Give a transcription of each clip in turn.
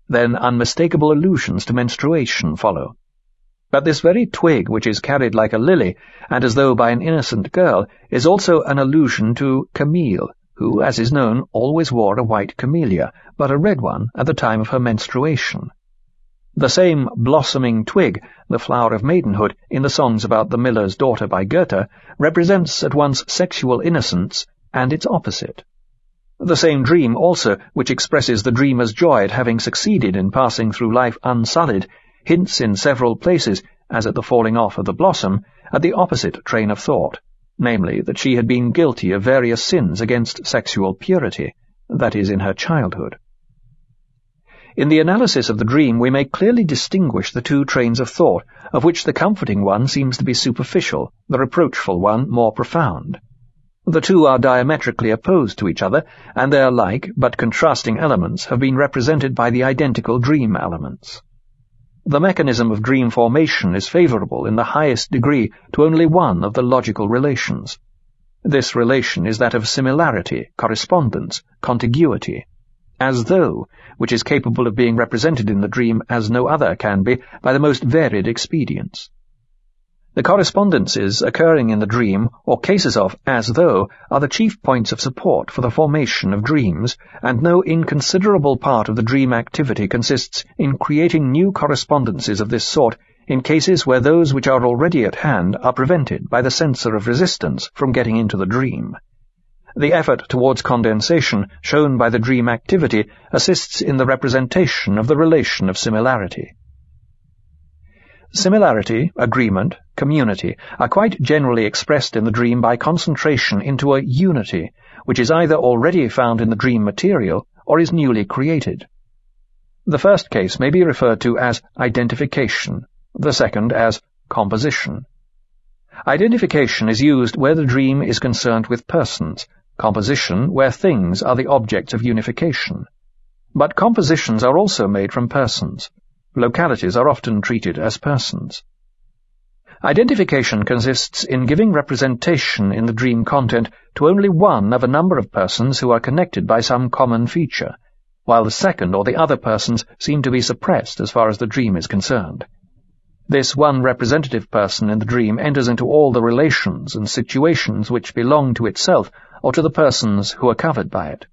Then unmistakable allusions to menstruation follow. But this very twig which is carried like a lily, and as though by an innocent girl, is also an allusion to Camille, who, as is known, always wore a white camellia, but a red one at the time of her menstruation. The same blossoming twig, the flower of maidenhood, in the songs about the miller's daughter by Goethe, represents at once sexual innocence and its opposite. The same dream also, which expresses the dreamer's joy at having succeeded in passing through life unsullied, hints in several places, as at the falling off of the blossom, at the opposite train of thought, namely that she had been guilty of various sins against sexual purity, that is, in her childhood. In the analysis of the dream we may clearly distinguish the two trains of thought, of which the comforting one seems to be superficial, the reproachful one more profound. The two are diametrically opposed to each other, and their like but contrasting elements have been represented by the identical dream elements. The mechanism of dream formation is favorable in the highest degree to only one of the logical relations. This relation is that of similarity, correspondence, contiguity, as though, which is capable of being represented in the dream as no other can be by the most varied expedients. The correspondences occurring in the dream, or cases of as though, are the chief points of support for the formation of dreams, and no inconsiderable part of the dream activity consists in creating new correspondences of this sort in cases where those which are already at hand are prevented by the censor of resistance from getting into the dream. The effort towards condensation shown by the dream activity assists in the representation of the relation of similarity. Similarity, agreement, community are quite generally expressed in the dream by concentration into a unity, which is either already found in the dream material or is newly created. The first case may be referred to as identification, the second as composition. Identification is used where the dream is concerned with persons, composition where things are the objects of unification. But compositions are also made from persons. Localities are often treated as persons. Identification consists in giving representation in the dream content to only one of a number of persons who are connected by some common feature, while the second or the other persons seem to be suppressed as far as the dream is concerned. This one representative person in the dream enters into all the relations and situations which belong to itself or to the persons who are covered by it.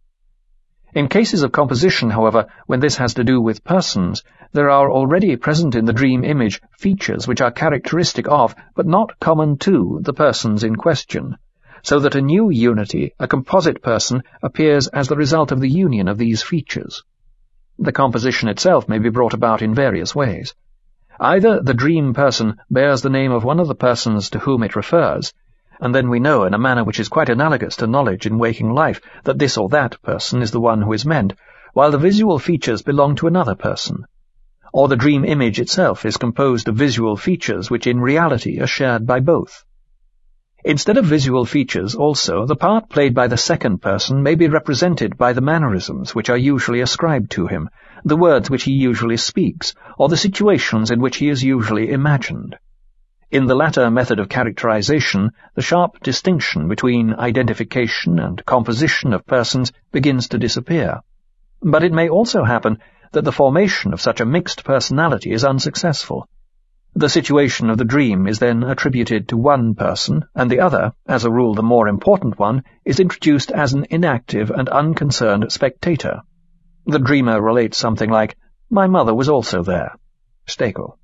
In cases of composition, however, when this has to do with persons, there are already present in the dream image features which are characteristic of, but not common to, the persons in question, so that a new unity, a composite person, appears as the result of the union of these features. The composition itself may be brought about in various ways. Either the dream person bears the name of one of the persons to whom it refers, and then we know in a manner which is quite analogous to knowledge in waking life that this or that person is the one who is meant, while the visual features belong to another person. Or the dream image itself is composed of visual features which in reality are shared by both. Instead of visual features also, the part played by the second person may be represented by the mannerisms which are usually ascribed to him, the words which he usually speaks, or the situations in which he is usually imagined. In the latter method of characterization, the sharp distinction between identification and composition of persons begins to disappear. But it may also happen that the formation of such a mixed personality is unsuccessful. The situation of the dream is then attributed to one person, and the other, as a rule the more important one, is introduced as an inactive and unconcerned spectator. The dreamer relates something like, "My mother was also there." Stekel.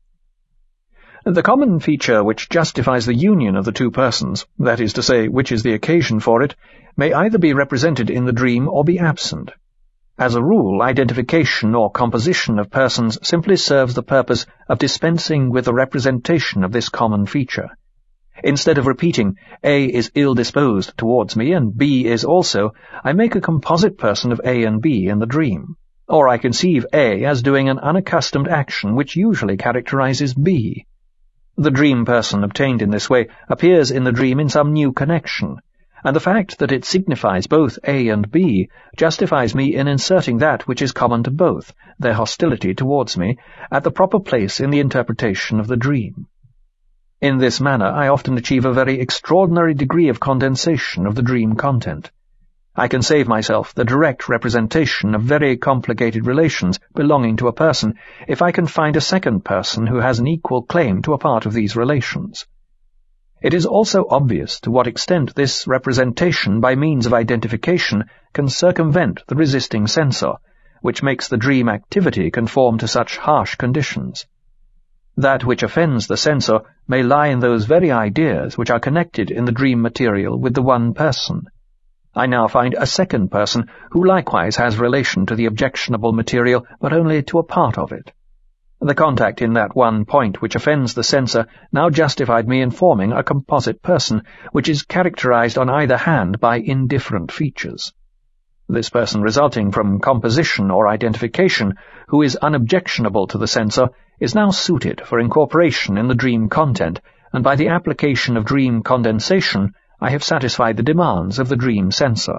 The common feature which justifies the union of the two persons, that is to say, which is the occasion for it, may either be represented in the dream or be absent. As a rule, identification or composition of persons simply serves the purpose of dispensing with the representation of this common feature. Instead of repeating, A is ill-disposed towards me and B is also, I make a composite person of A and B in the dream. Or I conceive A as doing an unaccustomed action which usually characterizes B. The dream person obtained in this way appears in the dream in some new connection, and the fact that it signifies both A and B justifies me in inserting that which is common to both, their hostility towards me, at the proper place in the interpretation of the dream. In this manner I often achieve a very extraordinary degree of condensation of the dream content. I can save myself the direct representation of very complicated relations belonging to a person if I can find a second person who has an equal claim to a part of these relations. It is also obvious to what extent this representation by means of identification can circumvent the resisting censor, which makes the dream activity conform to such harsh conditions. That which offends the censor may lie in those very ideas which are connected in the dream material with the one person. I now find a second person who likewise has relation to the objectionable material, but only to a part of it. The contact in that one point which offends the censor now justified me in forming a composite person, which is characterized on either hand by indifferent features. This person resulting from composition or identification, who is unobjectionable to the censor, is now suited for incorporation in the dream content, and by the application of dream condensation, I have satisfied the demands of the dream censor.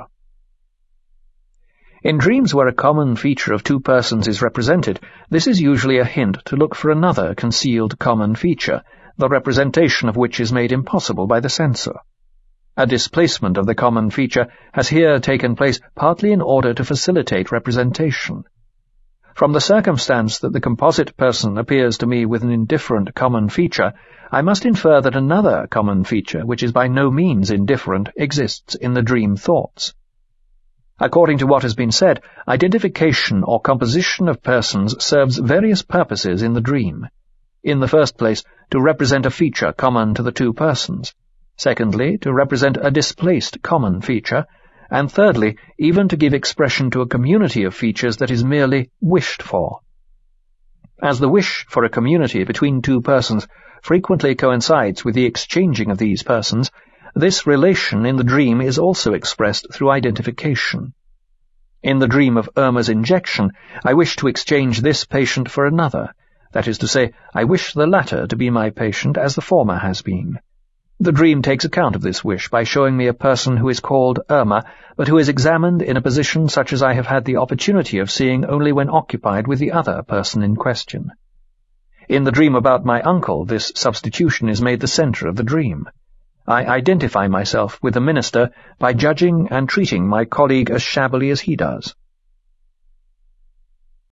In dreams where a common feature of two persons is represented, this is usually a hint to look for another concealed common feature, the representation of which is made impossible by the censor. A displacement of the common feature has here taken place partly in order to facilitate representation. From the circumstance that the composite person appears to me with an indifferent common feature, I must infer that another common feature, which is by no means indifferent, exists in the dream thoughts. According to what has been said, identification or composition of persons serves various purposes in the dream. In the first place, to represent a feature common to the two persons. Secondly, to represent a displaced common feature. And thirdly, even to give expression to a community of features that is merely wished for. As the wish for a community between two persons frequently coincides with the exchanging of these persons, this relation in the dream is also expressed through identification. In the dream of Irma's injection, I wish to exchange this patient for another, that is to say, I wish the latter to be my patient as the former has been. The dream takes account of this wish by showing me a person who is called Irma, but who is examined in a position such as I have had the opportunity of seeing only when occupied with the other person in question. In the dream about my uncle, this substitution is made the center of the dream. I identify myself with the minister by judging and treating my colleague as shabbily as he does.